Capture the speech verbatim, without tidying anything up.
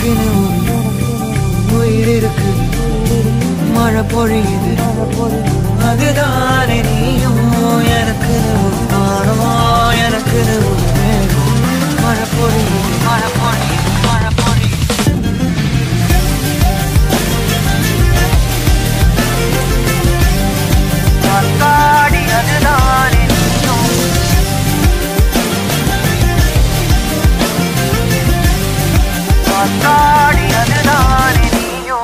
எனக்குன்னு ஒரு உயிர் இருக்கு, மழை பொழியுது, அதுதானே நீயும். எனக்குன்னு ஒரு பாடம், எனக்குன்னு ஒரு மேகம், மழை பொழியுது, மழை பொழியுது.